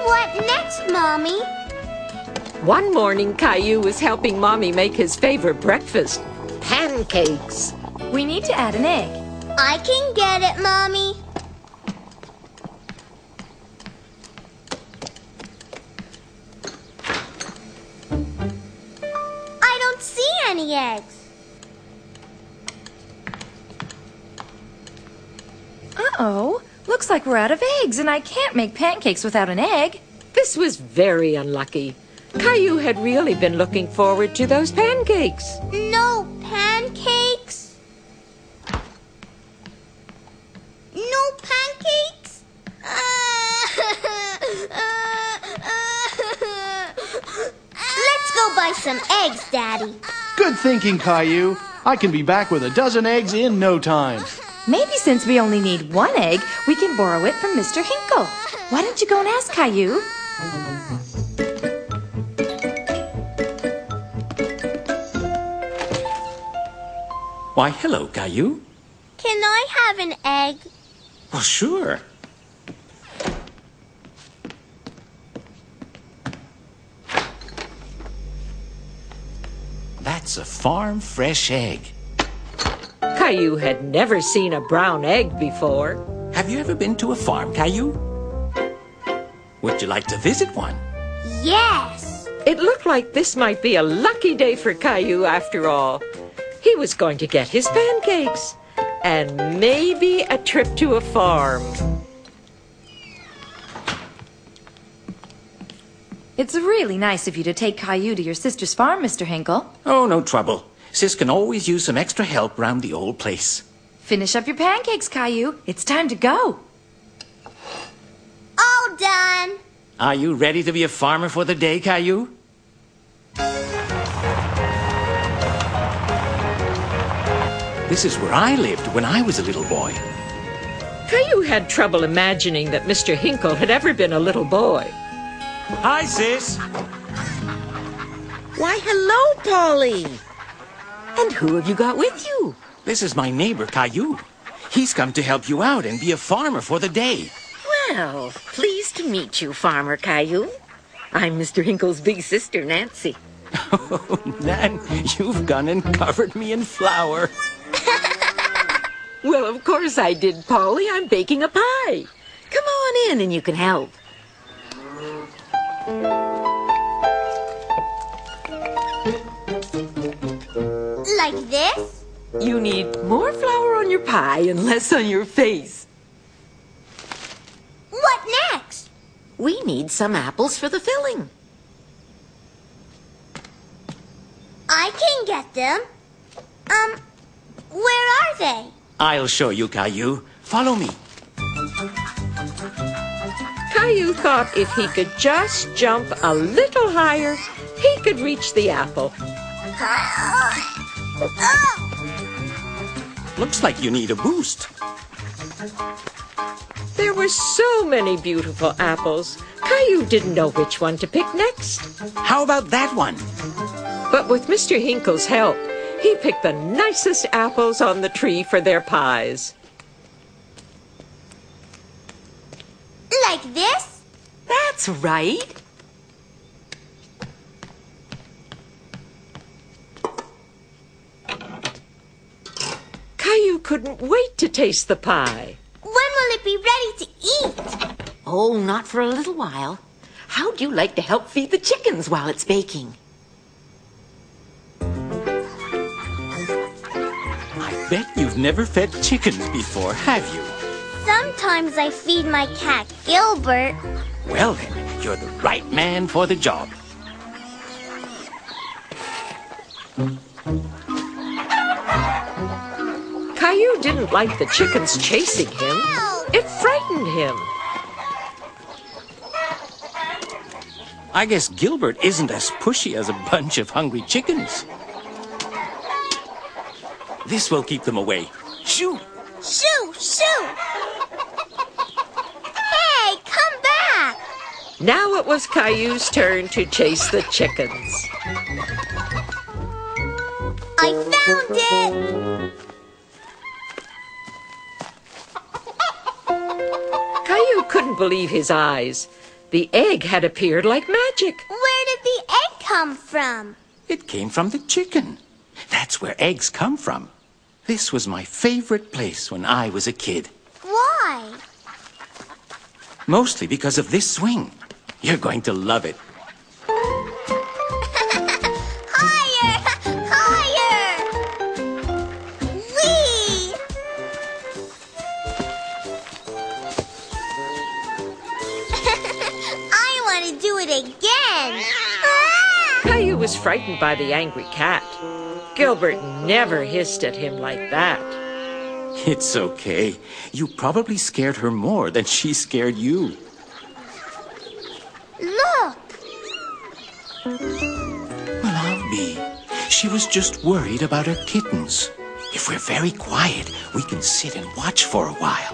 What next, Mommy? One morning, Caillou was helping Mommy make his favorite breakfast, pancakes. We need to add an egg. I can get it, Mommy. I don't see any eggs. Uh-oh. Looks like we're out of eggs, and I can't make pancakes without an egg. This was very unlucky. Caillou had really been looking forward to those pancakes. No pancakes? No pancakes? Let's go buy some eggs, Daddy. Good thinking, Caillou. I can be back with a dozen eggs in no time. Maybe since we only need one egg, we can borrow it from Mr. Hinkle. Why don't you go and ask Caillou? Why, hello, Caillou. Can I have an egg? Well, sure. That's a farm-fresh egg. Caillou had never seen a brown egg before. Have you ever been to a farm, Caillou? Would you like to visit one? Yes. It looked like this might be a lucky day for Caillou after all. He was going to get his pancakes and maybe a trip to a farm. It's really nice of you to take Caillou to your sister's farm, Mr. Hinkle. Oh, no trouble. Sis can always use some extra help round the old place. Finish up your pancakes, Caillou. It's time to go. All done. Are you ready to be a farmer for the day, Caillou? This is where I lived when I was a little boy. Caillou had trouble imagining that Mr. Hinkle had ever been a little boy. Hi, Sis. Why, hello, Polly. And who have you got with you? This is my neighbor, Caillou. He's come to help you out and be a farmer for the day. Well, pleased to meet you, Farmer Caillou. I'm Mr. Hinkle's big sister, Nancy. Oh, Nan, you've gone and covered me in flour. Well, of course I did, Polly. I'm baking a pie. Come on in and you can help. Like this? You need more flour on your pie and less on your face. What next? We need some apples for the filling. I can get them. Where are they? I'll show you, Caillou. Follow me. Caillou thought if he could just jump a little higher, he could reach the apple. Looks like you need a boost. There were so many beautiful apples. Caillou didn't know which one to pick next. How about that one? But with Mr. Hinkle's help, he picked the nicest apples on the tree for their pies. Like this? That's right. Caillou couldn't wait to taste the pie. When will it be ready to eat? Oh, not for a little while. How'd you like to help feed the chickens while it's baking? I bet you've never fed chickens before, have you? Sometimes I feed my cat, Gilbert. Well then, you're the right man for the job. Caillou didn't like the chickens chasing him. It frightened him. I guess Gilbert isn't as pushy as a bunch of hungry chickens. This will keep them away. Shoo! Shoo! Shoo! Hey, come back! Now it was Caillou's turn to chase the chickens. I found it! Caillou couldn't believe his eyes. The egg had appeared like magic. Where did the egg come from? It came from the chicken. That's where eggs come from. This was my favorite place when I was a kid. Why? Mostly because of this swing. You're going to love it. Higher! Higher! Whee! I want to do it again. Caillou was frightened by the angry cat. Gilbert never hissed at him like that. It's okay. You probably scared her more than she scared you. Look! Well, I'll be. She was just worried about her kittens. If we're very quiet, we can sit and watch for a while.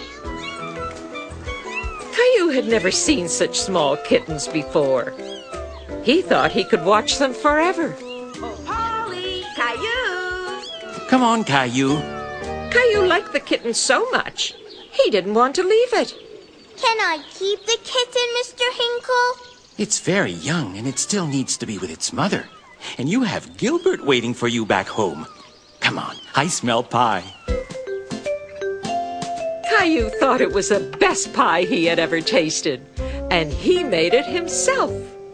Caillou had never seen such small kittens before. He thought he could watch them forever. Oh, Polly, Caillou. Come on, Caillou. Caillou liked the kitten so much, he didn't want to leave it. Can I keep the kitten, Mr. Hinkle? It's very young and it still needs to be with its mother. And you have Gilbert waiting for you back home. Come on, I smell pie. Caillou thought it was the best pie he had ever tasted, and he made it himself.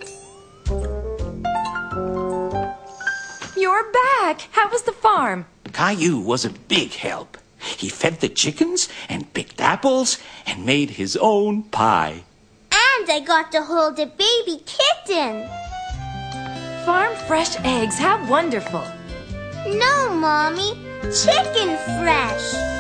You're back. How was the farm? Caillou was a big help. He fed the chickens and picked apples and made his own pie. And I got to hold a baby kitten. Farm fresh eggs. How wonderful. No, Mommy. Chicken fresh.